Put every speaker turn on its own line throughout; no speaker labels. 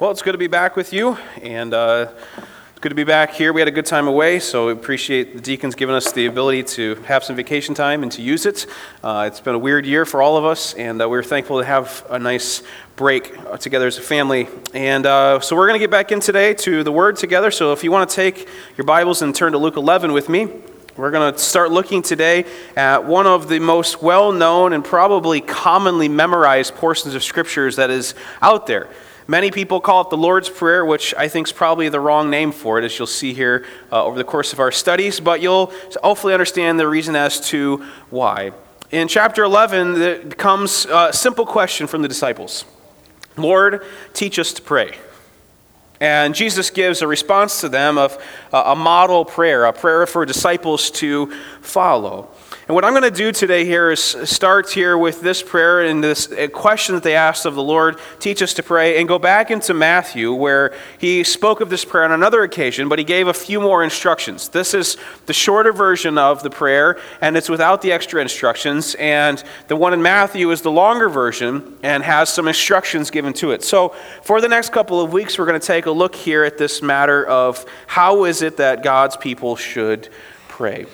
Well, it's good to be back with you, and it's good to be back here. We had a good time away, so we appreciate the deacons giving us the ability to have some vacation time and to use it. It's been a weird year for all of us, and we're thankful to have a nice break together as a family. And so we're going to get back in today to the Word together, so if you want to take your Bibles and turn to Luke 11 with me, we're going to start looking today at one of the most well-known and probably commonly memorized portions of Scriptures that is out there. Many people call it the Lord's Prayer, which I think is probably the wrong name for it, as you'll see here over the course of our studies, but you'll hopefully understand the reason as to why. In chapter 11, there comes a simple question from the disciples. Lord, teach us to pray. And Jesus gives a response to them of a model prayer, a prayer for disciples to follow. And what I'm going to do today here is start here with this prayer and this question that they asked of the Lord, teach us to pray, and go back into Matthew where he spoke of this prayer on another occasion, but he gave a few more instructions. This is the shorter version of the prayer, and it's without the extra instructions, and the one in Matthew is the longer version and has some instructions given to it. So for the next couple of weeks, we're going to take a look here at this matter of how is it that God's people should pray.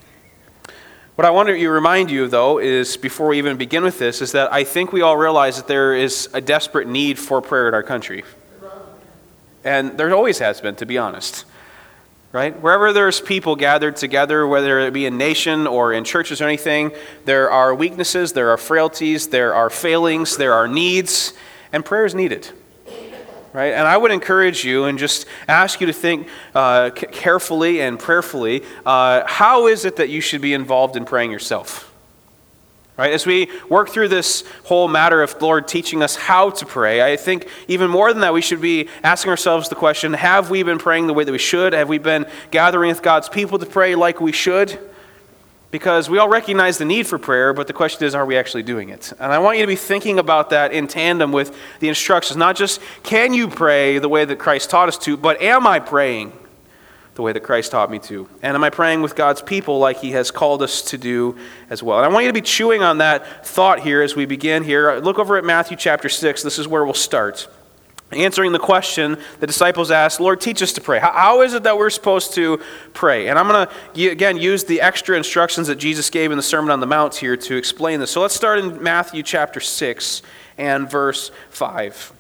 What I want to remind you, though, is before we even begin with this, is that I think we all realize that there is a desperate need for prayer in our country. And there always has been, to be honest. Right? Wherever there's people gathered together, whether it be in nation or in churches or anything, there are weaknesses, there are frailties, there are failings, there are needs, and prayer is needed. Right? And I would encourage you and just ask you to think carefully and prayerfully, how is it that you should be involved in praying yourself? Right? As we work through this whole matter of the Lord teaching us how to pray, I think even more than that, we should be asking ourselves the question, have we been praying the way that we should? Have we been gathering with God's people to pray like we should? Because we all recognize the need for prayer, but the question is, are we actually doing it? And I want you to be thinking about that in tandem with the instructions. Not just, can you pray the way that Christ taught us to, but am I praying the way that Christ taught me to? And am I praying with God's people like He has called us to do as well? And I want you to be chewing on that thought here as we begin here. Look over at Matthew chapter 6. This is where we'll start. Answering the question the disciples asked, Lord, teach us to pray. How is it that we're supposed to pray? And I'm going to, again, use the extra instructions that Jesus gave in the Sermon on the Mount here to explain this. So let's start in Matthew chapter 6 and verse 5.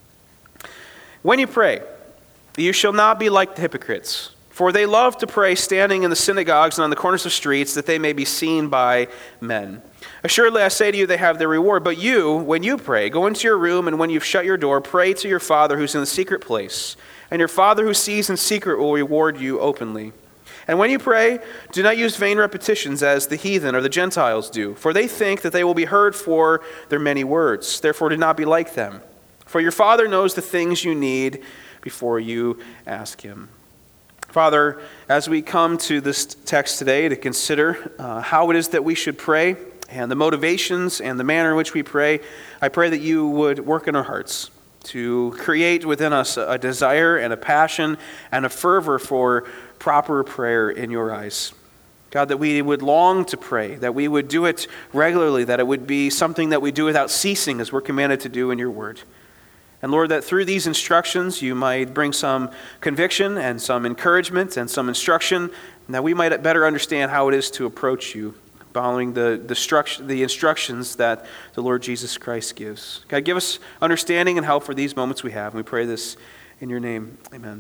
When you pray, you shall not be like the hypocrites, for they love to pray standing in the synagogues and on the corners of streets, that they may be seen by men. Assuredly, I say to you, they have their reward. But you, when you pray, go into your room, and when you've shut your door, pray to your Father who's in the secret place. And your Father who sees in secret will reward you openly. And when you pray, do not use vain repetitions as the heathen or the Gentiles do, for they think that they will be heard for their many words. Therefore, do not be like them. For your Father knows the things you need before you ask Him. Father, as we come to this text today to consider how it is that we should pray, and the motivations and the manner in which we pray, I pray that you would work in our hearts to create within us a desire and a passion and a fervor for proper prayer in your eyes. God, that we would long to pray, that we would do it regularly, that it would be something that we do without ceasing as we're commanded to do in your word. And Lord, that through these instructions you might bring some conviction and some encouragement and some instruction, and that we might better understand how it is to approach you, following the instructions that the Lord Jesus Christ gives. God, give us understanding and help for these moments we have. And we pray this in your name. Amen.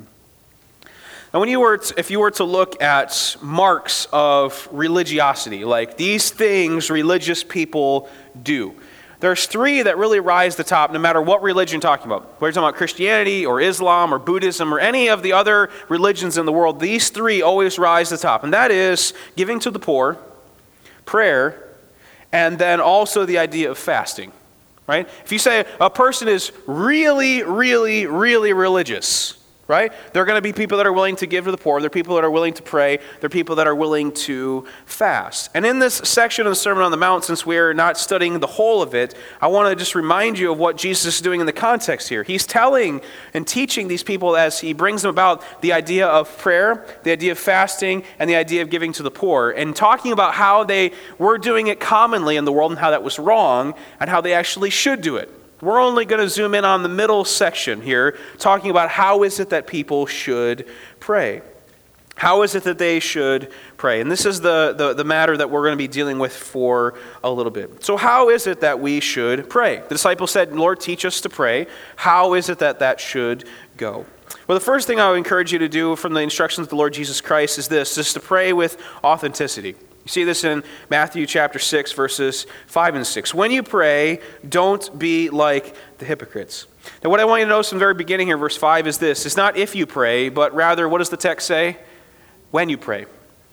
Now, if you were to look at marks of religiosity, like these things religious people do, there's three that really rise to the top no matter what religion you're talking about. Whether you're talking about Christianity or Islam or Buddhism or any of the other religions in the world, these three always rise to the top. And that is giving to the poor, prayer, and then also the idea of fasting, right? If you say a person is really, really, really religious, right? There are going to be people that are willing to give to the poor. There are people that are willing to pray. There are people that are willing to fast. And in this section of the Sermon on the Mount, since we're not studying the whole of it, I want to just remind you of what Jesus is doing in the context here. He's telling and teaching these people as he brings them about the idea of prayer, the idea of fasting, and the idea of giving to the poor, and talking about how they were doing it commonly in the world and how that was wrong, and how they actually should do it. We're only going to zoom in on the middle section here, talking about how is it that people should pray. How is it that they should pray? And this is the matter that we're going to be dealing with for a little bit. So how is it that we should pray? The disciples said, Lord, teach us to pray. How is it that that should go? Well, the first thing I would encourage you to do from the instructions of the Lord Jesus Christ is this, is to pray with authenticity. You see this in Matthew chapter 6, verses 5 and 6. When you pray, don't be like the hypocrites. Now, what I want you to notice from the very beginning here, verse 5, is this. It's not if you pray, but rather, what does the text say? When you pray.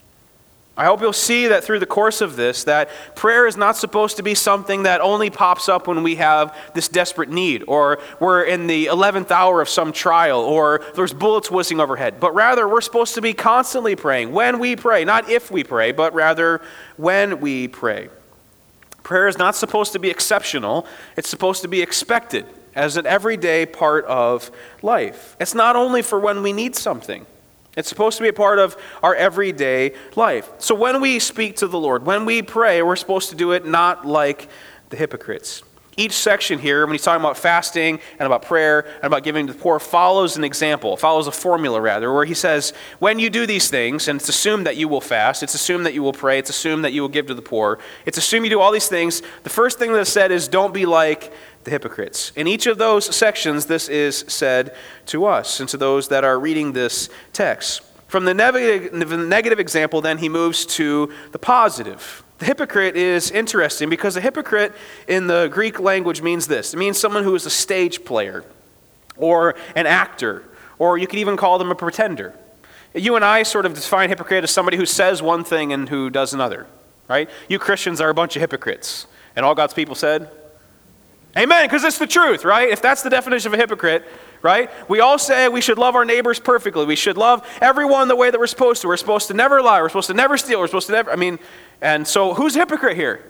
I hope you'll see that through the course of this, that prayer is not supposed to be something that only pops up when we have this desperate need, or we're in the 11th hour of some trial, or there's bullets whizzing overhead. But rather, we're supposed to be constantly praying when we pray, not if we pray, but rather when we pray. Prayer is not supposed to be exceptional. It's supposed to be expected as an everyday part of life. It's not only for when we need something. It's supposed to be a part of our everyday life. So when we speak to the Lord, when we pray, we're supposed to do it not like the hypocrites. Each section here, when he's talking about fasting and about prayer and about giving to the poor, follows an example, follows a formula rather, where he says, when you do these things, and it's assumed that you will fast, it's assumed that you will pray, it's assumed that you will give to the poor, it's assumed you do all these things, the first thing that's said is don't be like the hypocrites. In each of those sections, this is said to us and to those that are reading this text. From the negative example, then, he moves to the positive. The hypocrite is interesting because a hypocrite in the Greek language means this. It means someone who is a stage player or an actor, or you could even call them a pretender. You and I sort of define hypocrite as somebody who says one thing and who does another, right? You Christians are a bunch of hypocrites. And all God's people said, amen, because it's the truth, right? If that's the definition of a hypocrite, right? We all say we should love our neighbors perfectly. We should love everyone the way that we're supposed to. We're supposed to never lie. We're supposed to never steal. We're supposed to never, and so who's a hypocrite here?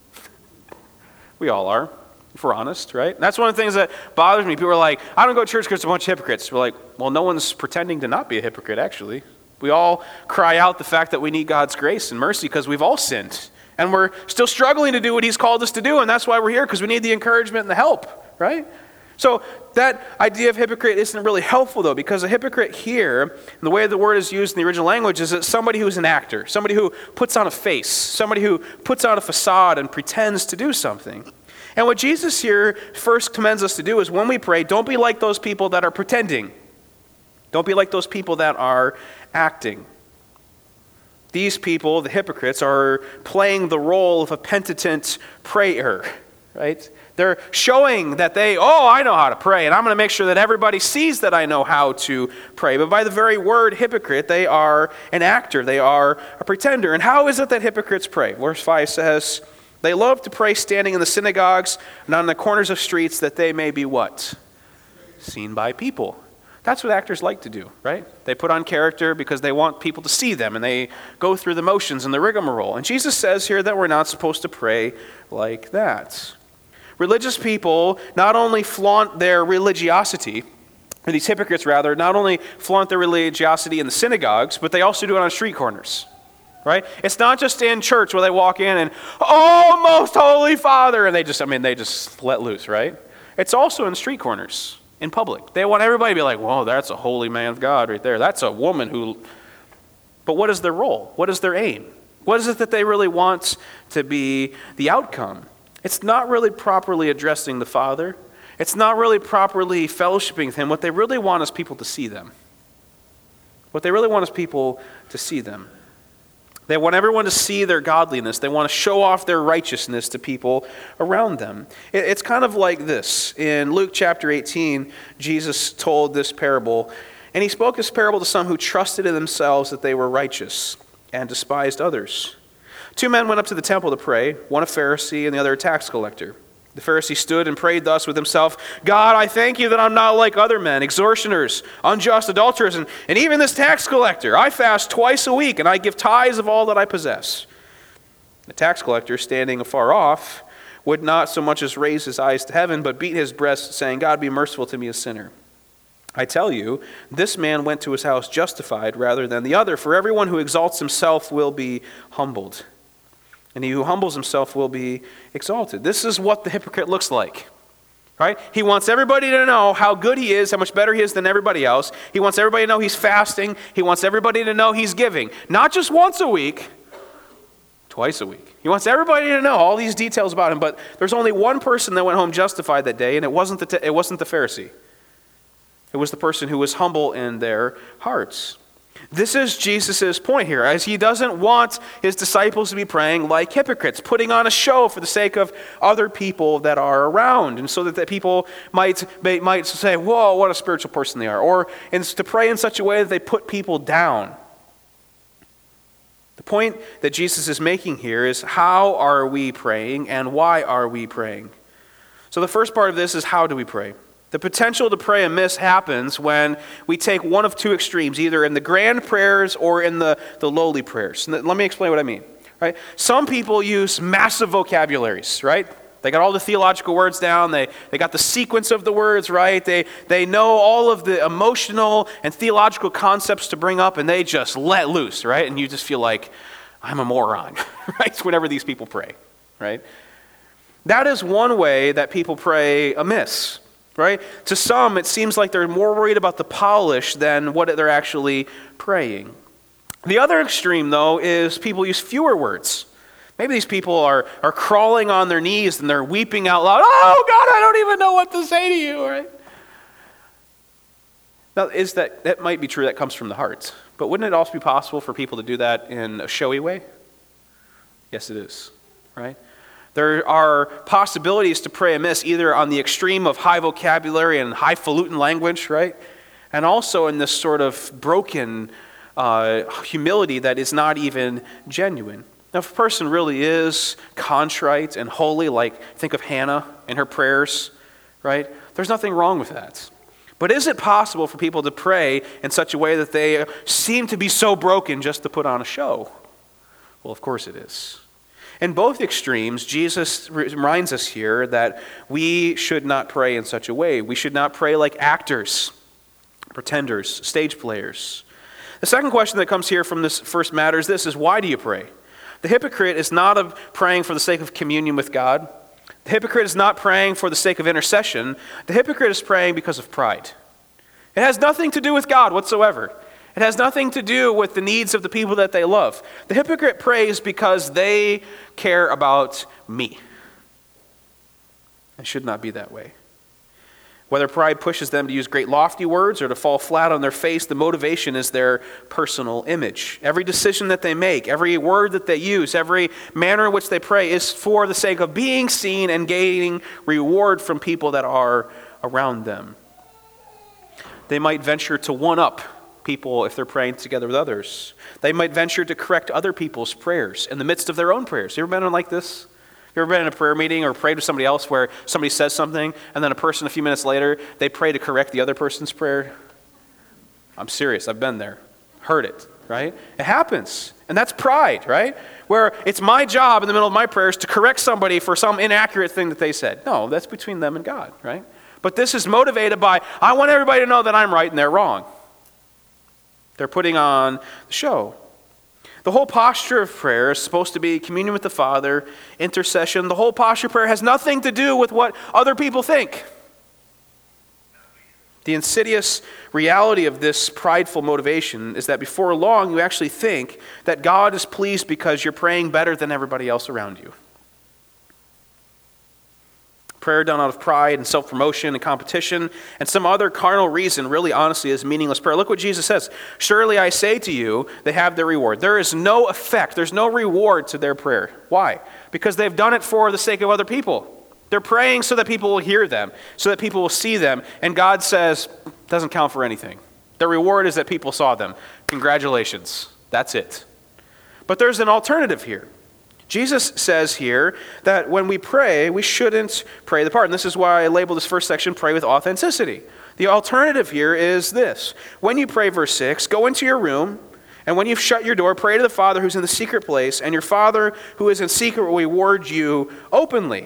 We all are, if we're honest, right? And that's one of the things that bothers me. People are like, I don't go to church because there's a bunch of hypocrites. We're like, well, no one's pretending to not be a hypocrite, actually. We all cry out the fact that we need God's grace and mercy because we've all sinned. And we're still struggling to do what he's called us to do, and that's why we're here, because we need the encouragement and the help, right? So that idea of hypocrite isn't really helpful, though, because a hypocrite here, the way the word is used in the original language, is that somebody who's an actor, somebody who puts on a face, somebody who puts on a facade and pretends to do something. And what Jesus here first commends us to do is when we pray, don't be like those people that are pretending. Don't be like those people that are acting. These people, the hypocrites, are playing the role of a penitent prayer, right? They're showing that I know how to pray, and I'm going to make sure that everybody sees that I know how to pray. But by the very word hypocrite, they are an actor. They are a pretender. And how is it that hypocrites pray? Verse 5 says, they love to pray standing in the synagogues and on the corners of streets that they may be what? Seen by people. That's what actors like to do, right? They put on character because they want people to see them, and they go through the motions and the rigmarole. And Jesus says here that we're not supposed to pray like that. Religious people not only flaunt their religiosity, or these hypocrites rather, not only flaunt their religiosity in the synagogues, but they also do it on street corners, right? It's not just in church where they walk in and, oh, most holy Father, and they just let loose, right? It's also in street corners. In public. They want everybody to be like, whoa, that's a holy man of God right there. That's a woman who... But what is their role? What is their aim? What is it that they really want to be the outcome? It's not really properly addressing the Father. It's not really properly fellowshipping with Him. What they really want is people to see them. What they really want is people to see them. They want everyone to see their godliness. They want to show off their righteousness to people around them. It's kind of like this. In Luke chapter 18, Jesus told this parable, and he spoke this parable to some who trusted in themselves that they were righteous and despised others. 2 men went up to the temple to pray, one a Pharisee and the other a tax collector. The Pharisee stood and prayed thus with himself, God, I thank you that I'm not like other men, extortioners, unjust, adulterers, and even this tax collector. I fast twice a week, and I give tithes of all that I possess. The tax collector, standing afar off, would not so much as raise his eyes to heaven, but beat his breast, saying, God, be merciful to me, a sinner. I tell you, this man went to his house justified rather than the other, for everyone who exalts himself will be humbled, and he who humbles himself will be exalted. This is what the hypocrite looks like. right? He wants everybody to know how good he is, how much better he is than everybody else. He wants everybody to know he's fasting. He wants everybody to know he's giving. Not just once a week, twice a week. He wants everybody to know all these details about him, but there's only one person that went home justified that day, and it wasn't the Pharisee. It was the person who was humble in their hearts. This is Jesus' point here, as he doesn't want his disciples to be praying like hypocrites, putting on a show for the sake of other people that are around, and so that the people might say, whoa, what a spiritual person they are, or to pray in such a way that they put people down. The point that Jesus is making here is, how are we praying and why are we praying? So the first part of this is, how do we pray? The potential to pray amiss happens when we take one of two extremes, either in the grand prayers or in the lowly prayers. And let me explain what I mean. Right? Some people use massive vocabularies, right? They got all the theological words down. They got the sequence of the words, right? They know all of the emotional and theological concepts to bring up, and they just let loose, right? And you just feel like, I'm a moron, right? Whenever these people pray, right? That is one way that people pray amiss. Right? To some, it seems like they're more worried about the polish than what they're actually praying. The other extreme, though, is people use fewer words. Maybe these people are crawling on their knees and they're weeping out loud. Oh, God, I don't even know what to say to you, right? Now, that might be true, that comes from the heart. But wouldn't it also be possible for people to do that in a showy way? Yes, it is, right? There are possibilities to pray amiss, either on the extreme of high vocabulary and highfalutin language, right? And also in this sort of broken humility that is not even genuine. Now, if a person really is contrite and holy, like think of Hannah and her prayers, right? There's nothing wrong with that. But is it possible for people to pray in such a way that they seem to be so broken just to put on a show? Well, of course it is. In both extremes, Jesus reminds us here that we should not pray in such a way. We should not pray like actors, pretenders, stage players. The second question that comes here from this first matter is this, is why do you pray? The hypocrite is not praying for the sake of communion with God. The hypocrite is not praying for the sake of intercession. The hypocrite is praying because of pride. It has nothing to do with God whatsoever. It has nothing to do with the needs of the people that they love. The hypocrite prays because they care about me. It should not be that way. Whether pride pushes them to use great lofty words or to fall flat on their face, the motivation is their personal image. Every decision that they make, every word that they use, every manner in which they pray is for the sake of being seen and gaining reward from people that are around them. They might venture to one-up people if they're praying together with others. They might venture to correct other people's prayers in the midst of their own prayers. You ever been in like this? You ever been in a prayer meeting or prayed with somebody else where somebody says something and then a person a few minutes later, they pray to correct the other person's prayer? I'm serious. I've been there. Heard it, right? It happens. And that's pride, right? Where it's my job in the middle of my prayers to correct somebody for some inaccurate thing that they said. No, that's between them and God, right? But this is motivated by, I want everybody to know that I'm right and they're wrong. They're putting on the show. The whole posture of prayer is supposed to be communion with the Father, intercession. The whole posture of prayer has nothing to do with what other people think. The insidious reality of this prideful motivation is that before long you actually think that God is pleased because you're praying better than everybody else around you. Prayer done out of pride and self-promotion and competition and some other carnal reason really honestly is meaningless prayer. Look what Jesus says. Surely I say to you, they have their reward. There is no effect. There's no reward to their prayer. Why? Because they've done it for the sake of other people. They're praying so that people will hear them, so that people will see them. And God says, doesn't count for anything. Their reward is that people saw them. Congratulations. That's it. But there's an alternative here. Jesus says here that when we pray, we shouldn't pray the part. And this is why I labeled this first section, pray with authenticity. The alternative here is this. When you pray, verse 6, go into your room, and when you've shut your door, pray to the Father who's in the secret place, and your Father who is in secret will reward you openly.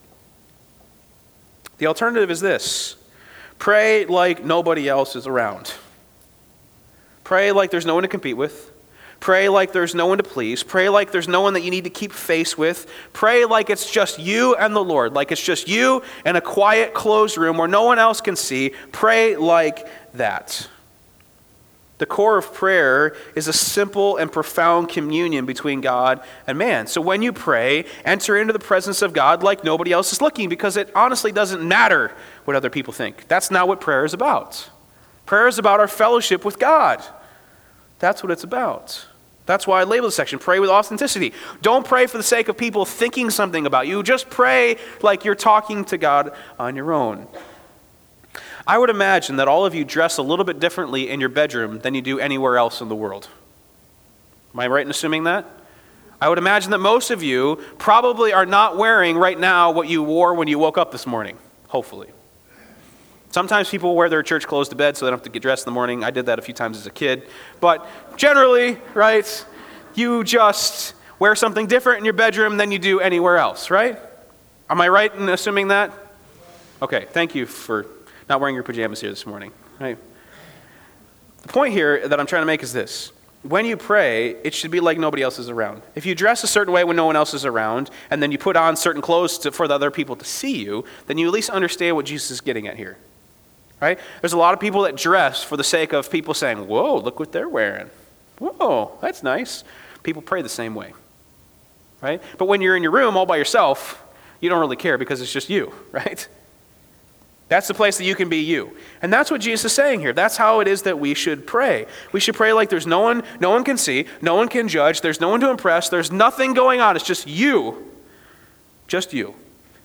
The alternative is this. Pray like nobody else is around. Pray like there's no one to compete with. Pray like there's no one to please. Pray like there's no one that you need to keep face with. Pray like it's just you and the Lord, like it's just you in a quiet, closed room where no one else can see. Pray like that. The core of prayer is a simple and profound communion between God and man. So when you pray, enter into the presence of God like nobody else is looking, because it honestly doesn't matter what other people think. That's not what prayer is about. Prayer is about our fellowship with God. That's what it's about. That's why I label this section, pray with authenticity. Don't pray for the sake of people thinking something about you. Just pray like you're talking to God on your own. I would imagine that all of you dress a little bit differently in your bedroom than you do anywhere else in the world. Am I right in assuming that? I would imagine that most of you probably are not wearing right now what you wore when you woke up this morning, hopefully. Sometimes people wear their church clothes to bed so they don't have to get dressed in the morning. I did that a few times as a kid. But generally, right, you just wear something different in your bedroom than you do anywhere else, right? Am I right in assuming that? Okay, thank you for not wearing your pajamas here this morning, right? The point here that I'm trying to make is this. When you pray, it should be like nobody else is around. If you dress a certain way when no one else is around, and then you put on certain clothes for the other people to see you, then you at least understand what Jesus is getting at here. Right? There's a lot of people that dress for the sake of people saying, whoa, look what they're wearing. Whoa, that's nice. People pray the same way. Right? But when you're in your room all by yourself, you don't really care because it's just you, right? That's the place that you can be you. And that's what Jesus is saying here. That's how it is that we should pray. We should pray like there's no one can see, no one can judge, there's no one to impress, there's nothing going on. It's just you. Just you.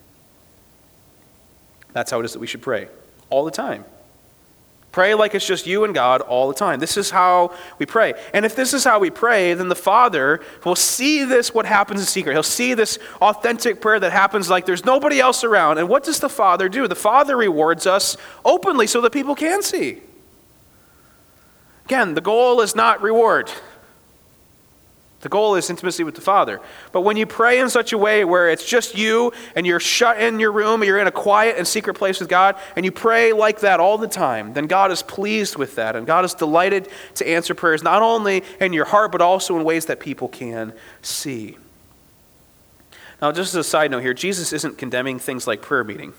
That's how it is that we should pray. All the time. Pray like it's just you and God all the time. This is how we pray. And if this is how we pray, then the Father will see this, what happens in secret. He'll see this authentic prayer that happens like there's nobody else around. And what does the Father do? The Father rewards us openly so that people can see. Again, the goal is not reward. The goal is intimacy with the Father. But when you pray in such a way where it's just you and you're shut in your room, you're in a quiet and secret place with God, and you pray like that all the time, then God is pleased with that. And God is delighted to answer prayers, not only in your heart, but also in ways that people can see. Now, just as a side note here, Jesus isn't condemning things like prayer meeting.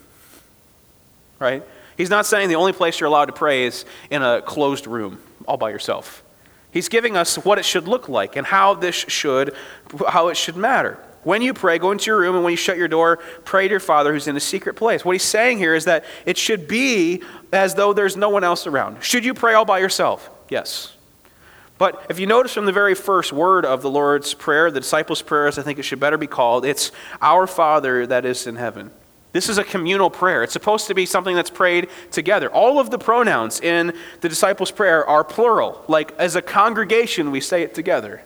Right? He's not saying the only place you're allowed to pray is in a closed room all by yourself. He's giving us what it should look like and how it should matter. When you pray, go into your room, and when you shut your door, pray to your Father who's in a secret place. What he's saying here is that it should be as though there's no one else around. Should you pray all by yourself? Yes. But if you notice from the very first word of the Lord's Prayer, the disciples' prayer, as I think it should better be called, it's Our Father that is in heaven. This is a communal prayer. It's supposed to be something that's prayed together. All of the pronouns in the disciples' prayer are plural. Like as a congregation, we say it together.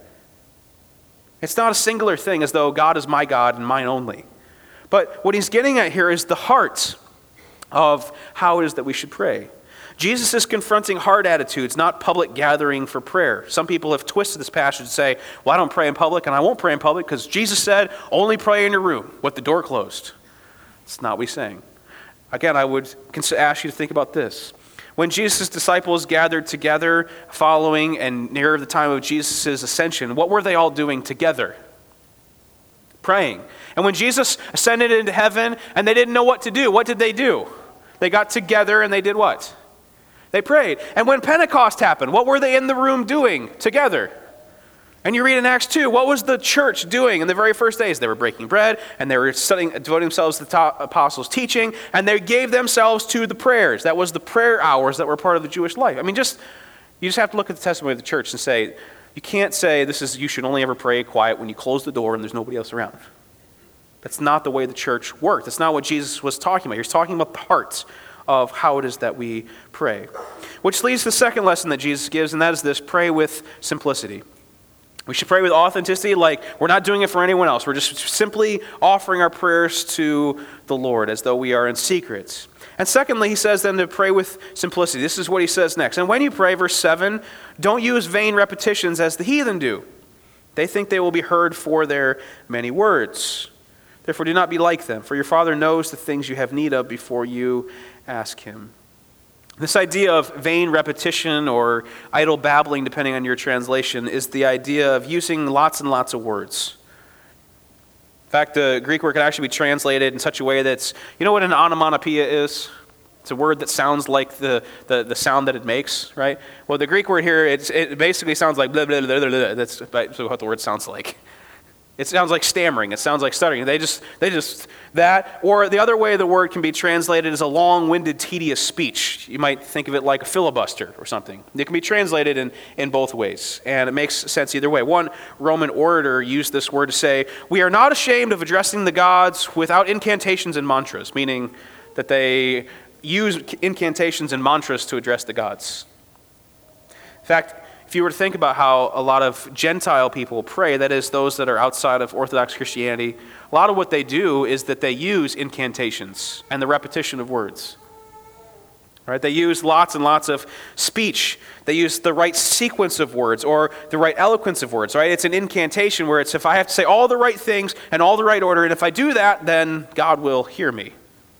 It's not a singular thing as though God is my God and mine only. But what he's getting at here is the heart of how it is that we should pray. Jesus is confronting heart attitudes, not public gathering for prayer. Some people have twisted this passage to say, well, I don't pray in public and I won't pray in public because Jesus said, only pray in your room with the door closed. It's not what he's saying. Again, I would ask you to think about this. When Jesus' disciples gathered together following and near the time of Jesus' ascension, what were they all doing together? Praying. And when Jesus ascended into heaven and they didn't know what to do, what did they do? They got together and they did what? They prayed. And when Pentecost happened, what were they in the room doing together? And you read in Acts 2, what was the church doing in the very first days? They were breaking bread, and they were devoting themselves to the apostles' teaching, and they gave themselves to the prayers. That was the prayer hours that were part of the Jewish life. I mean, you just have to look at the testimony of the church and say, you can't say you should only ever pray quiet when you close the door and there's nobody else around. That's not the way the church worked. That's not what Jesus was talking about. He was talking about the heart of how it is that we pray. Which leads to the second lesson that Jesus gives, and that is this: pray with simplicity. We should pray with authenticity, like we're not doing it for anyone else. We're just simply offering our prayers to the Lord as though we are in secret. And secondly, he says then to pray with simplicity. This is what he says next. And when you pray, verse 7, don't use vain repetitions as the heathen do. They think they will be heard for their many words. Therefore, do not be like them, for your Father knows the things you have need of before you ask him. This idea of vain repetition or idle babbling, depending on your translation, is the idea of using lots and lots of words. In fact, the Greek word can actually be translated in such a way that's, you know what an onomatopoeia is? It's a word that sounds like the sound that it makes, right? Well, the Greek word here, it basically sounds like blah, blah, blah, blah, blah. That's what the word sounds like. It sounds like stammering. It sounds like stuttering. They just, that. Or the other way the word can be translated is a long-winded, tedious speech. You might think of it like a filibuster or something. It can be translated in both ways, and it makes sense either way. One Roman orator used this word to say, "We are not ashamed of addressing the gods without incantations and mantras," meaning that they use incantations and mantras to address the gods. In fact, if you were to think about how a lot of Gentile people pray, that is, those that are outside of Orthodox Christianity, a lot of what they do is that they use incantations and the repetition of words. Right? They use lots and lots of speech. They use the right sequence of words or the right eloquence of words. Right? It's an incantation where it's if I have to say all the right things and all the right order, and if I do that, then God will hear me.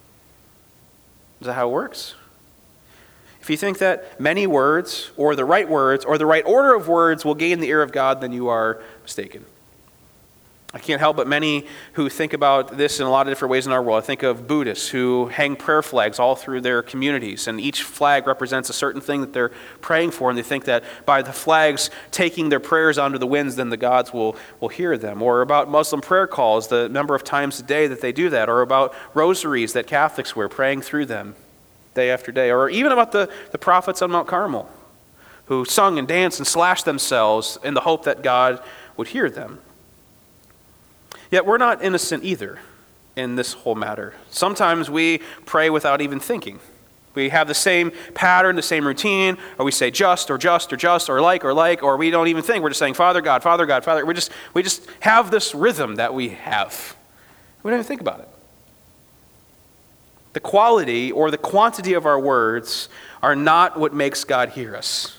Is that how it works? If you think that many words or the right order of words will gain the ear of God, then you are mistaken. I can't help but many who think about this in a lot of different ways in our world. I think of Buddhists who hang prayer flags all through their communities, and each flag represents a certain thing that they're praying for, and they think that by the flags taking their prayers onto the winds, then the gods will hear them. Or about Muslim prayer calls, the number of times a day that they do that, or about rosaries that Catholics wear, praying through them day after day, or even about the prophets on Mount Carmel who sung and danced and slashed themselves in the hope that God would hear them. Yet we're not innocent either in this whole matter. Sometimes we pray without even thinking. We have the same pattern, the same routine, or we say just, or like, or we don't even think. We're just saying, Father God, Father God, Father. We just have this rhythm that we have. We don't even think about it. The quality or the quantity of our words are not what makes God hear us.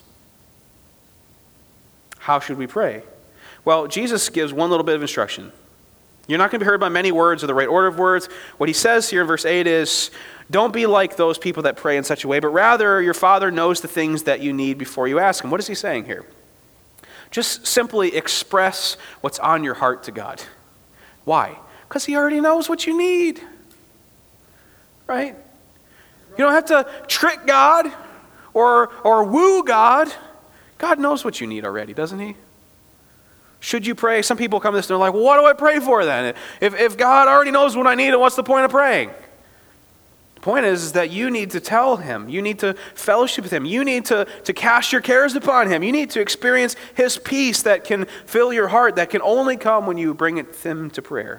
How should we pray? Well, Jesus gives one little bit of instruction. You're not going to be heard by many words or the right order of words. What he says here in verse 8 is, don't be like those people that pray in such a way, but rather your Father knows the things that you need before you ask him. What is he saying here? Just simply express what's on your heart to God. Why? Because he already knows what you need. Right? You don't have to trick God or woo God. God knows what you need already, doesn't he? Should you pray? Some people come to this and they're like, well, what do I pray for then? If God already knows what I need, what's the point of praying? The point is that you need to tell him. You need to fellowship with him. You need to cast your cares upon him. You need to experience his peace that can fill your heart, that can only come when you bring him to prayer.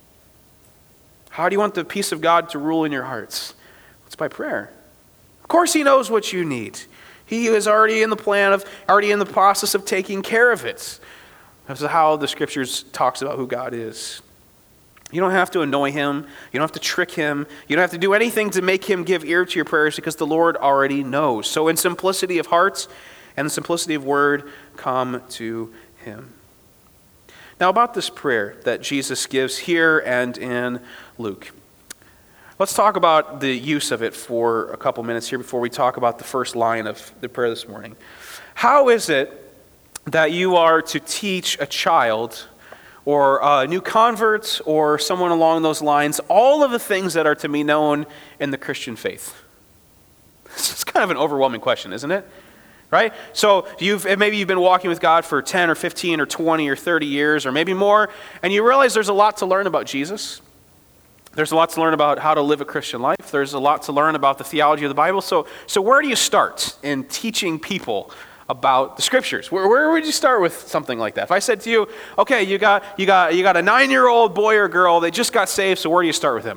How do you want the peace of God to rule in your hearts? It's by prayer. Of course he knows what you need. He is already in the process of taking care of it. This is how the scriptures talks about who God is. You don't have to annoy him. You don't have to trick him. You don't have to do anything to make him give ear to your prayers because the Lord already knows. So in simplicity of hearts and the simplicity of word, come to him. Now about this prayer that Jesus gives here and in Luke. Let's talk about the use of it for a couple minutes here before we talk about the first line of the prayer this morning. How is it that you are to teach a child or a new convert or someone along those lines all of the things that are to be known in the Christian faith? It's kind of an overwhelming question, isn't it? Right? So maybe you've been walking with God for 10 or 15 or 20 or 30 years or maybe more, and you realize there's a lot to learn about Jesus. There's a lot to learn about how to live a Christian life. There's a lot to learn about the theology of the Bible. So where do you start in teaching people about the scriptures? Where would you start with something like that? If I said to you, okay, you got a 9-year-old boy or girl, they just got saved, so where do you start with them?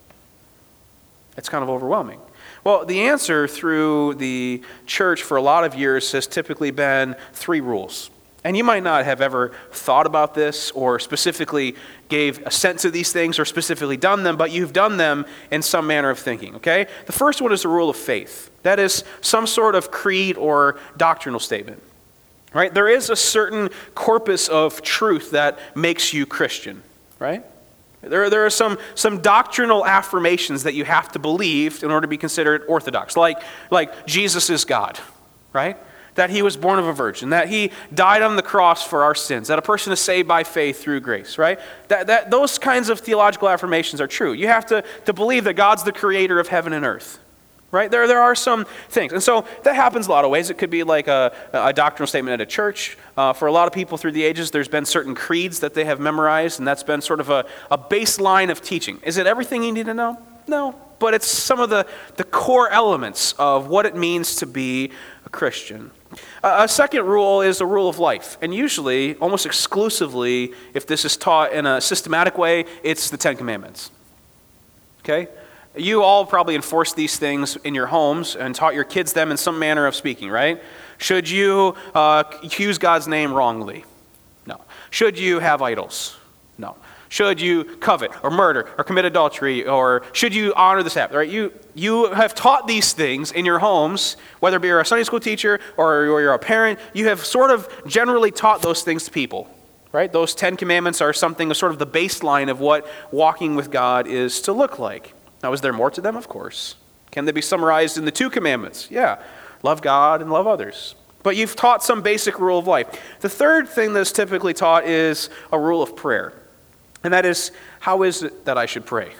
It's kind of overwhelming. Well, the answer through the church for a lot of years has typically been 3 rules. And you might not have ever thought about this or specifically gave assent to these things or specifically done them, but you've done them in some manner of thinking, okay? The first one is the rule of faith. That is some sort of creed or doctrinal statement, right? There is a certain corpus of truth that makes you Christian, right? There are some doctrinal affirmations that you have to believe in order to be considered orthodox, like Jesus is God, right? That he was born of a virgin, that he died on the cross for our sins, that a person is saved by faith through grace, right? That those kinds of theological affirmations are true. You have to believe that God's the creator of heaven and earth, right? There are some things. And so that happens a lot of ways. It could be like a doctrinal statement at a church. For a lot of people through the ages, there's been certain creeds that they have memorized, and that's been sort of a baseline of teaching. Is it everything you need to know? No. But it's some of the core elements of what it means to be a Christian. A second rule is a rule of life. And usually, almost exclusively, if this is taught in a systematic way, it's the Ten Commandments. Okay? You all probably enforced these things in your homes and taught your kids them in some manner of speaking, right? Should you use God's name wrongly? No. Should you have idols? No. Should you covet or murder or commit adultery, or should you honor the Sabbath? Right? You have taught these things in your homes, whether it be you're a Sunday school teacher or you're a parent. You have sort of generally taught those things to people, right? Those 10 Commandments are something, sort of the baseline of what walking with God is to look like. Now, is there more to them? Of course. Can they be summarized in the 2 commandments? Yeah. Love God and love others. But you've taught some basic rule of life. The third thing that's typically taught is a rule of prayer. And that is, how is it that I should pray?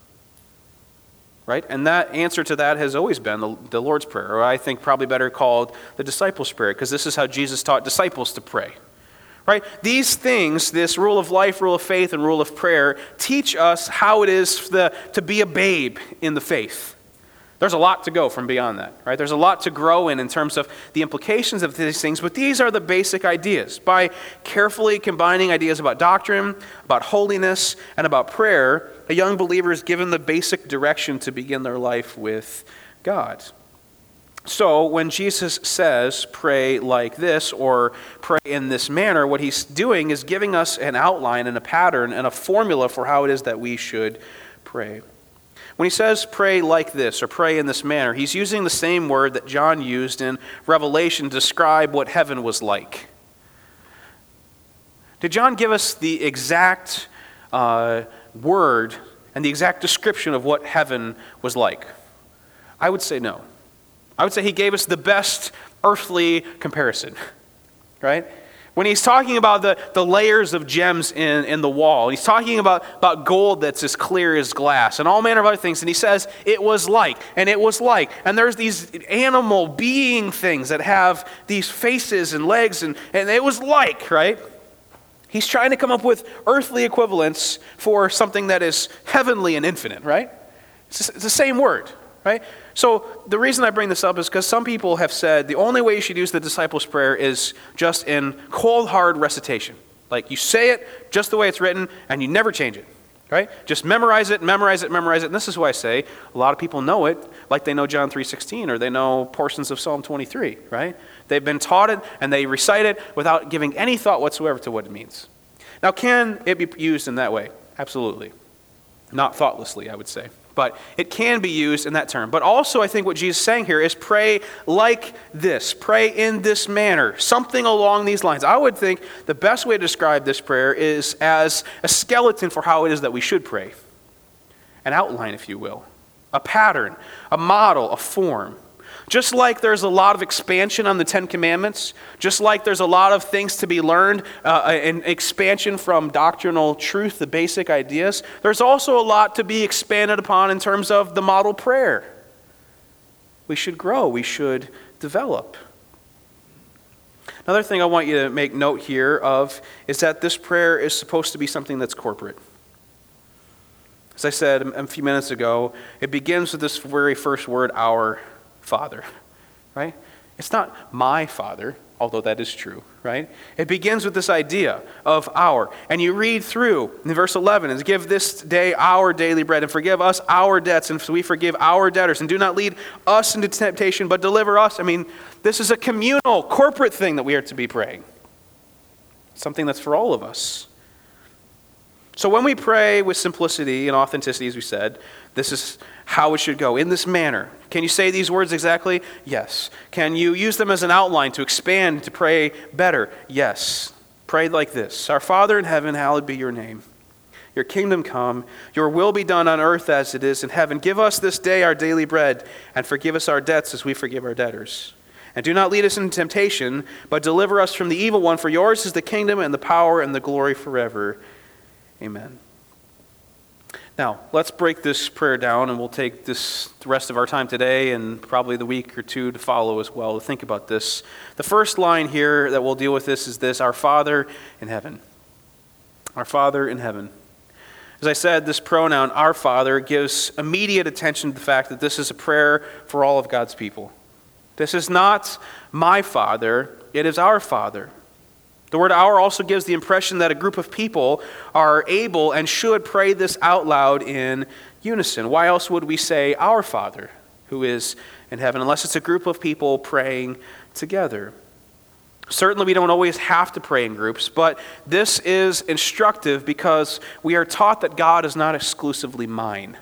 Right? And that answer to that has always been the Lord's Prayer, or I think probably better called the disciples' prayer, because this is how Jesus taught disciples to pray. Right? These things, this rule of life, rule of faith, and rule of prayer, teach us how it is to be a babe in the faith. There's a lot to go from beyond that, right? There's a lot to grow in terms of the implications of these things, but these are the basic ideas. By carefully combining ideas about doctrine, about holiness, and about prayer, a young believer is given the basic direction to begin their life with God. So when Jesus says, pray like this, or pray in this manner, what he's doing is giving us an outline and a pattern and a formula for how it is that we should pray. When he says pray like this or pray in this manner, he's using the same word that John used in Revelation to describe what heaven was like. Did John give us the exact word and the exact description of what heaven was like? I would say no. I would say he gave us the best earthly comparison, right? When he's talking about the layers of gems in the wall, he's talking about gold that's as clear as glass and all manner of other things, and he says, it was like, and it was like. And there's these animal being things that have these faces and legs, and it was like, right? He's trying to come up with earthly equivalents for something that is heavenly and infinite, right? It's the same word, right? So the reason I bring this up is because some people have said the only way you should use the disciples' prayer is just in cold, hard recitation. Like you say it just the way it's written and you never change it, right? Just memorize it, memorize it, memorize it. And this is why I say a lot of people know it like they know John 3:16 or they know portions of Psalm 23, right? They've been taught it and they recite it without giving any thought whatsoever to what it means. Now, can it be used in that way? Absolutely. Not thoughtlessly, I would say. But it can be used in that term. But also, I think what Jesus is saying here is pray like this. Pray in this manner. Something along these lines. I would think the best way to describe this prayer is as a skeleton for how it is that we should pray. An outline, if you will. A pattern, a model, a form. Just like there's a lot of expansion on the 10 Commandments, just like there's a lot of things to be learned, and expansion from doctrinal truth, the basic ideas, there's also a lot to be expanded upon in terms of the model prayer. We should grow, we should develop. Another thing I want you to make note here of is that this prayer is supposed to be something that's corporate. As I said a few minutes ago, it begins with this very first word, our Father, right? It's not my Father, although that is true, right? It begins with this idea of our. And you read through in verse 11, and give this day our daily bread, and forgive us our debts, and we forgive our debtors, and do not lead us into temptation, but deliver us. I mean, this is a communal, corporate thing that we are to be praying. Something that's for all of us. So when we pray with simplicity and authenticity, as we said, this is how it should go, in this manner. Can you say these words exactly? Yes. Can you use them as an outline to expand, to pray better? Yes. Pray like this. Our Father in heaven, hallowed be your name. Your kingdom come, your will be done on earth as it is in heaven. Give us this day our daily bread, and forgive us our debts as we forgive our debtors. And do not lead us into temptation, but deliver us from the evil one. For yours is the kingdom and the power and the glory forever. Amen. Now, let's break this prayer down, and we'll take the rest of our time today and probably the week or two to follow as well to think about this. The first line here that we'll deal with this is this: Our Father in heaven. Our Father in heaven. As I said, this pronoun, our Father, gives immediate attention to the fact that this is a prayer for all of God's people. This is not my Father, it is our Father. The word our also gives the impression that a group of people are able and should pray this out loud in unison. Why else would we say our Father who is in heaven, unless it's a group of people praying together? Certainly we don't always have to pray in groups, but this is instructive because we are taught that God is not exclusively mine.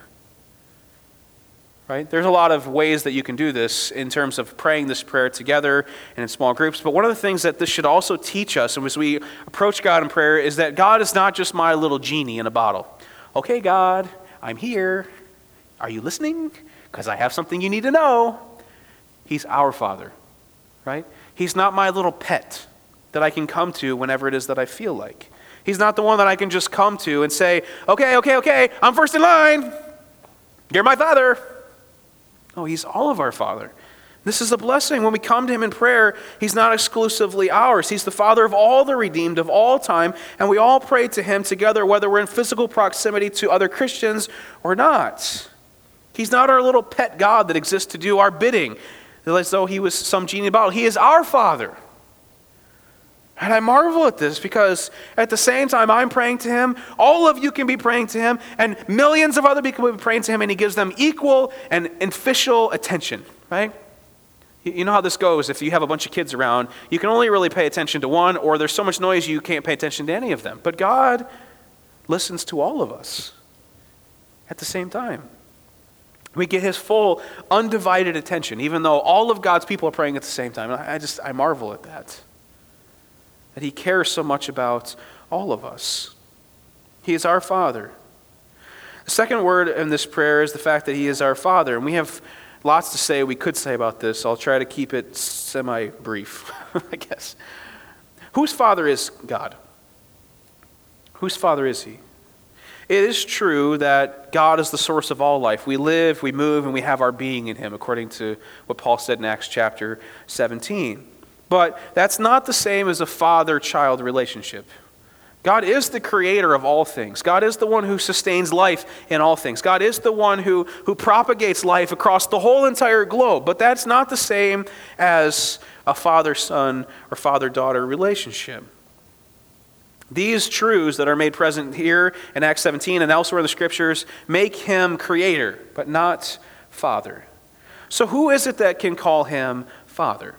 Right? There's a lot of ways that you can do this in terms of praying this prayer together and in small groups, but one of the things that this should also teach us as we approach God in prayer is that God is not just my little genie in a bottle. Okay, God, I'm here. Are you listening? Because I have something you need to know. He's our Father, right? He's not my little pet that I can come to whenever it is that I feel like. He's not the one that I can just come to and say, okay, I'm first in line. You're my Father. No, He's all of our Father. This is a blessing. When we come to Him in prayer, He's not exclusively ours. He's the Father of all the redeemed of all time, and we all pray to Him together, whether we're in physical proximity to other Christians or not. He's not our little pet God that exists to do our bidding, as though He was some genie in a bottle. He is our Father. And I marvel at this because at the same time I'm praying to Him, all of you can be praying to Him, and millions of other people will be praying to Him, and He gives them equal and official attention, right? You know how this goes. If you have a bunch of kids around, you can only really pay attention to one, or there's so much noise you can't pay attention to any of them. But God listens to all of us at the same time. We get His full, undivided attention, even though all of God's people are praying at the same time. I marvel at that. That He cares so much about all of us. He is our Father. The second word in this prayer is the fact that He is our Father. And we have lots to say, we could say about this. I'll try to keep it semi-brief, I guess. Whose Father is God? Whose Father is He? It is true that God is the source of all life. We live, we move, and we have our being in Him, according to what Paul said in Acts chapter 17. But that's not the same as a father-child relationship. God is the creator of all things. God is the one who sustains life in all things. God is the one who propagates life across the whole entire globe. But that's not the same as a father-son or father-daughter relationship. These truths that are made present here in Acts 17 and elsewhere in the Scriptures make Him creator, but not Father. So who is it that can call Him Father?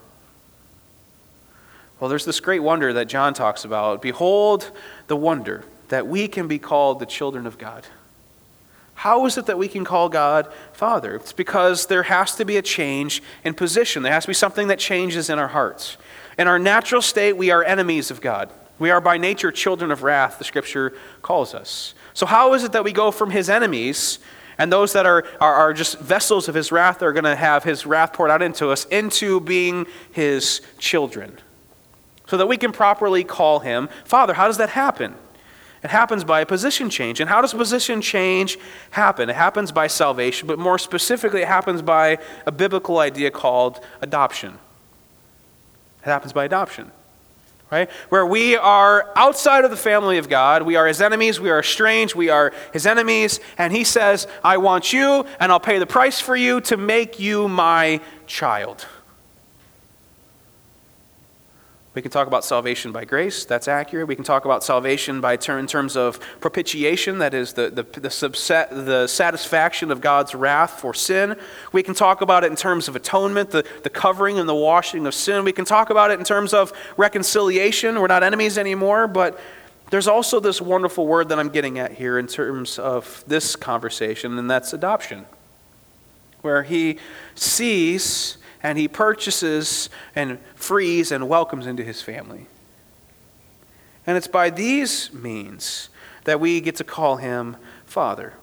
Well, there's this great wonder that John talks about. Behold the wonder that we can be called the children of God. How is it that we can call God Father? It's because there has to be a change in position. There has to be something that changes in our hearts. In our natural state, we are enemies of God. We are by nature children of wrath, the Scripture calls us. So how is it that we go from His enemies, and those that are just vessels of His wrath that are going to have His wrath poured out into us, into being His children? So that we can properly call Him Father. How does that happen? It happens by a position change. And how does a position change happen? It happens by salvation, but more specifically, it happens by a biblical idea called adoption. It happens by adoption. Right? Where we are outside of the family of God, we are His enemies, we are estranged, we are His enemies, and He says, I want you, and I'll pay the price for you to make you my child. We can talk about salvation by grace, that's accurate. We can talk about salvation in terms of propitiation, that is the satisfaction of God's wrath for sin. We can talk about it in terms of atonement, the covering and the washing of sin. We can talk about it in terms of reconciliation. We're not enemies anymore, but there's also this wonderful word that I'm getting at here in terms of this conversation, and that's adoption, where He sees and He purchases and frees and welcomes into His family. And it's by these means that we get to call him Father.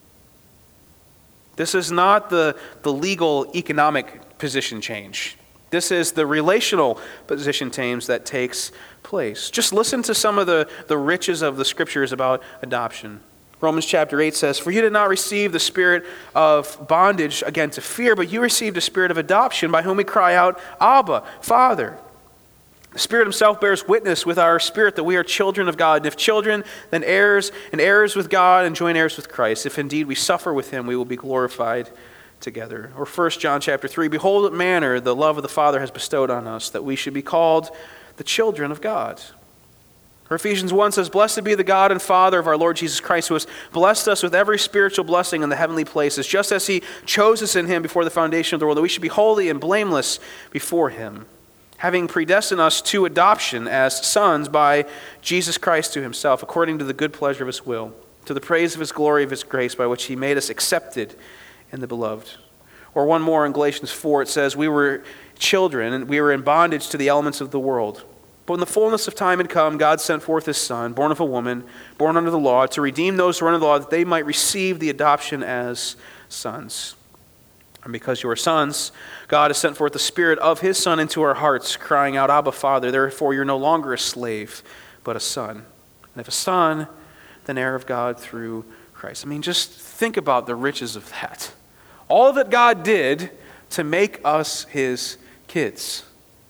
This is not the legal economic position change. This is the relational position change that takes place. Just listen to some of the riches of the scriptures about adoption. Romans chapter 8 says, "For you did not receive the spirit of bondage, again, to fear, but you received a spirit of adoption by whom we cry out, Abba, Father." The Spirit himself bears witness with our spirit that we are children of God. And if children, then heirs, and heirs with God, and joint heirs with Christ. If indeed we suffer with him, we will be glorified together. Or 1 John chapter 3, "Behold what manner the love of the Father has bestowed on us, that we should be called the children of God." Or Ephesians 1 says, "Blessed be the God and Father of our Lord Jesus Christ, who has blessed us with every spiritual blessing in the heavenly places, just as he chose us in him before the foundation of the world, that we should be holy and blameless before him, having predestined us to adoption as sons by Jesus Christ to himself, according to the good pleasure of his will, to the praise of his glory of his grace, by which he made us accepted in the beloved." Or one more in Galatians 4, it says, "We were children, and we were in bondage to the elements of the world. But when the fullness of time had come, God sent forth his Son, born of a woman, born under the law, to redeem those who were under the law, that they might receive the adoption as sons. And because you are sons, God has sent forth the Spirit of his Son into our hearts, crying out, Abba, Father. Therefore you're no longer a slave, but a son. And if a son, then heir of God through Christ." I mean, just think about the riches of that. All that God did to make us his kids.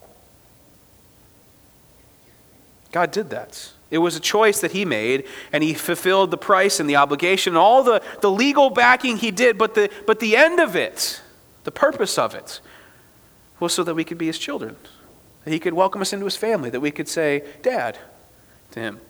God did that. It was a choice that he made, and he fulfilled the price and the obligation, and all the legal backing he did, but the end of it, the purpose of it, was so that we could be his children, that he could welcome us into his family, that we could say, Dad, to him.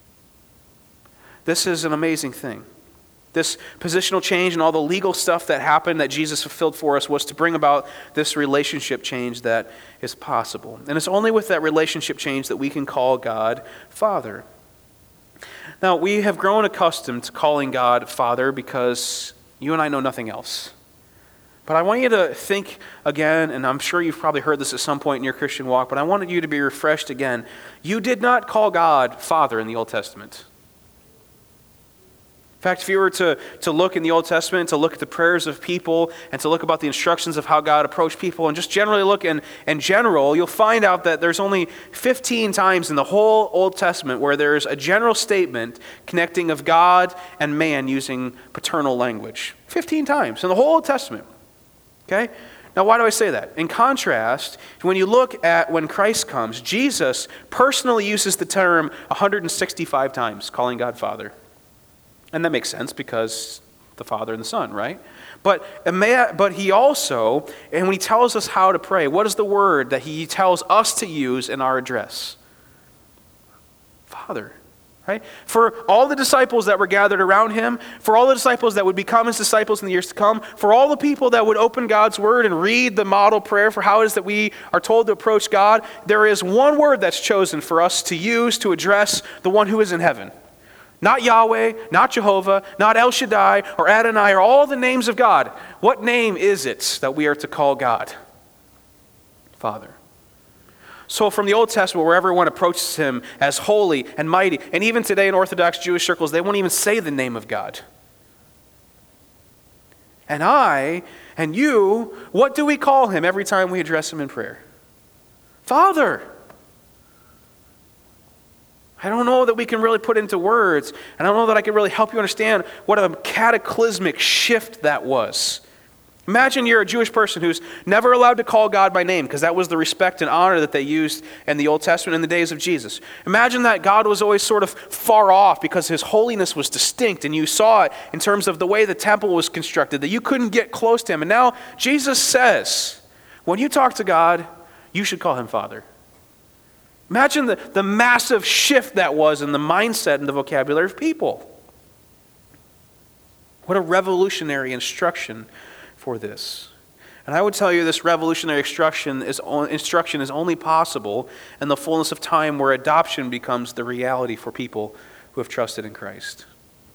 This is an amazing thing. This positional change and all the legal stuff that happened that Jesus fulfilled for us was to bring about this relationship change that is possible. And it's only with that relationship change that we can call God Father. Now, we have grown accustomed to calling God Father because you and I know nothing else. But I want you to think again, and I'm sure you've probably heard this at some point in your Christian walk, but I wanted you to be refreshed again. You did not call God Father in the Old Testament. In fact, if you were to look in the Old Testament, to look at the prayers of people, and to look about the instructions of how God approached people, and just generally look in general, you'll find out that there's only 15 times in the whole Old Testament where there's a general statement connecting of God and man using paternal language. 15 times in the whole Old Testament. Okay? Now, why do I say that? In contrast, when you look at when Christ comes, Jesus personally uses the term 165 times, calling God Father. And that makes sense because the Father and the Son, right? But he also, and when he tells us how to pray, what is the word that he tells us to use in our address? Father, right? For all the disciples that were gathered around him, for all the disciples that would become his disciples in the years to come, for all the people that would open God's word and read the model prayer for how it is that we are told to approach God, there is one word that's chosen for us to use to address the one who is in heaven. Not Yahweh, not Jehovah, not El Shaddai, or Adonai, or all the names of God. What name is it that we are to call God? Father. So from the Old Testament, where everyone approaches him as holy and mighty, and even today in Orthodox Jewish circles, they won't even say the name of God. And I and you, what do we call him every time we address him in prayer? Father. I don't know that we can really put into words, and I don't know that I can really help you understand what a cataclysmic shift that was. Imagine you're a Jewish person who's never allowed to call God by name, because that was the respect and honor that they used in the Old Testament in the days of Jesus. Imagine that God was always sort of far off because his holiness was distinct, and you saw it in terms of the way the temple was constructed, that you couldn't get close to him. And now Jesus says, when you talk to God, you should call him Father. Imagine the massive shift that was in the mindset and the vocabulary of people. What a revolutionary instruction for this. And I would tell you this revolutionary instruction is only possible in the fullness of time where adoption becomes the reality for people who have trusted in Christ.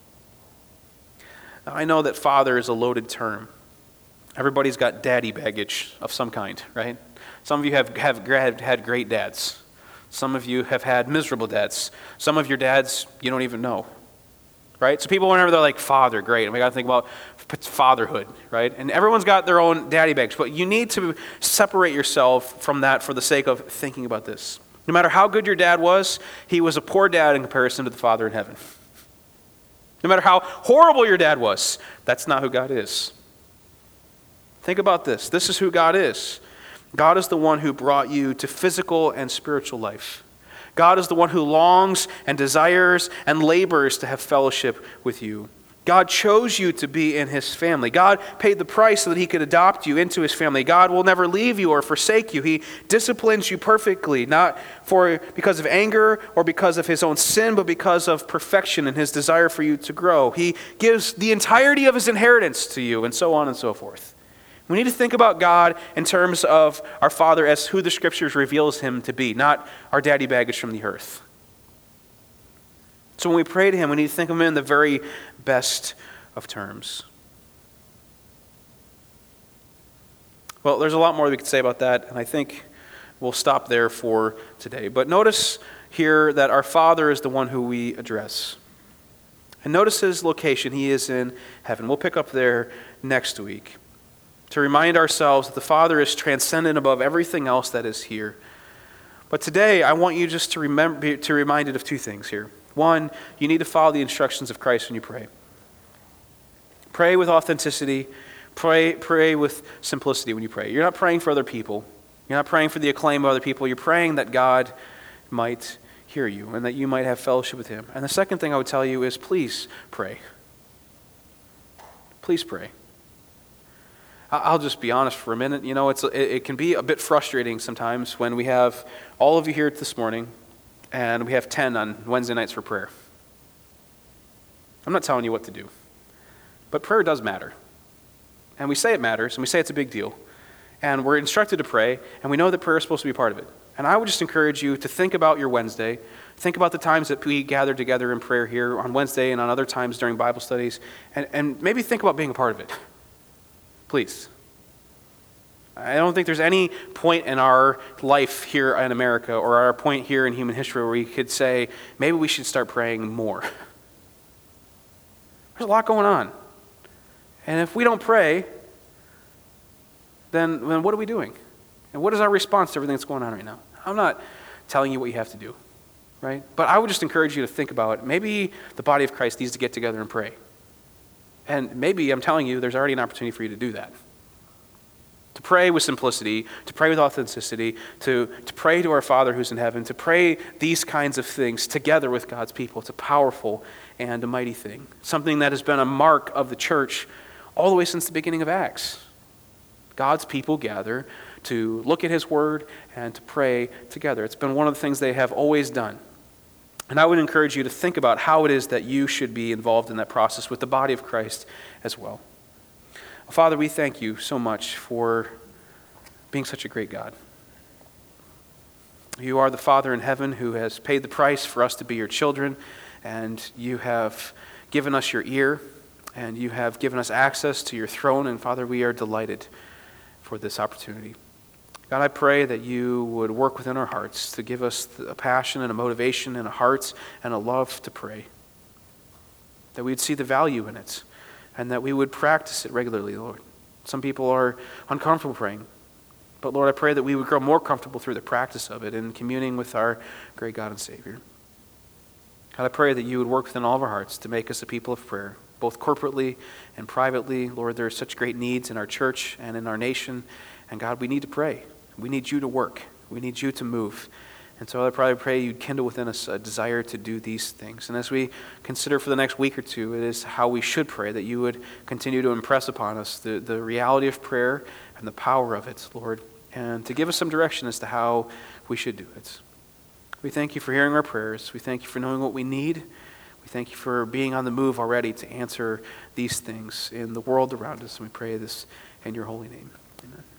Now, I know that father is a loaded term. Everybody's got daddy baggage of some kind, right? Some of you have had great dads. Some of you have had miserable dads. Some of your dads you don't even know. right? So people, whenever they're like, Father, great. And we got to think about fatherhood, right? And everyone's got their own daddy bags, but you need to separate yourself from that for the sake of thinking about this. No matter how good your dad was, he was a poor dad in comparison to the Father in heaven. No matter how horrible your dad was, that's not who God is. Think about this. This is who God is. God is the one who brought you to physical and spiritual life. God is the one who longs and desires and labors to have fellowship with you. God chose you to be in his family. God paid the price so that he could adopt you into his family. God will never leave you or forsake you. He disciplines you perfectly, not because of anger or because of his own sin, but because of perfection and his desire for you to grow. He gives the entirety of his inheritance to you, and so on and so forth. We need to think about God in terms of our Father as who the Scriptures reveals him to be, not our daddy baggage from the earth. So when we pray to him, we need to think of him in the very best of terms. Well, there's a lot more we could say about that, and I think we'll stop there for today. But notice here that our Father is the one who we address. And notice his location. He is in heaven. We'll pick up there next week to remind ourselves that the Father is transcendent above everything else that is here. But today, I want you just to be reminded of two things here. One, you need to follow the instructions of Christ when you pray. Pray with authenticity. Pray with simplicity when you pray. You're not praying for other people. You're not praying for the acclaim of other people. You're praying that God might hear you and that you might have fellowship with him. And the second thing I would tell you is please pray. Please pray. I'll just be honest for a minute. You know, it can be a bit frustrating sometimes when we have all of you here this morning and we have 10 on Wednesday nights for prayer. I'm not telling you what to do, but prayer does matter. And we say it matters, and we say it's a big deal. And we're instructed to pray, and we know that prayer is supposed to be part of it. And I would just encourage you to think about your Wednesday. Think about the times that we gather together in prayer here on Wednesday and on other times during Bible studies, and maybe think about being a part of it. Please. I don't think there's any point in our life here in America or our point here in human history where we could say, maybe we should start praying more. There's a lot going on. And if we don't pray, then what are we doing? And what is our response to everything that's going on right now? I'm not telling you what you have to do, right? But I would just encourage you to think about it. Maybe the body of Christ needs to get together and pray. And maybe, I'm telling you, there's already an opportunity for you to do that. To pray with simplicity, to pray with authenticity, to pray to our Father who's in heaven, to pray these kinds of things together with God's people. It's a powerful and a mighty thing. Something that has been a mark of the church all the way since the beginning of Acts. God's people gather to look at his word and to pray together. It's been one of the things they have always done. And I would encourage you to think about how it is that you should be involved in that process with the body of Christ as well. Father, we thank you so much for being such a great God. You are the Father in heaven who has paid the price for us to be your children, and you have given us your ear, and you have given us access to your throne, and Father, we are delighted for this opportunity. God, I pray that you would work within our hearts to give us a passion and a motivation and a heart and a love to pray. That we would see the value in it and that we would practice it regularly, Lord. Some people are uncomfortable praying, but Lord, I pray that we would grow more comfortable through the practice of it in communing with our great God and Savior. God, I pray that you would work within all of our hearts to make us a people of prayer, both corporately and privately. Lord, there are such great needs in our church and in our nation, and God, we need to pray. We need you to work. We need you to move. And so I probably pray you'd kindle within us a desire to do these things. And as we consider for the next week or two, it is how we should pray, that you would continue to impress upon us the reality of prayer and the power of it, Lord, and to give us some direction as to how we should do it. We thank you for hearing our prayers. We thank you for knowing what we need. We thank you for being on the move already to answer these things in the world around us. And we pray this in your holy name. Amen.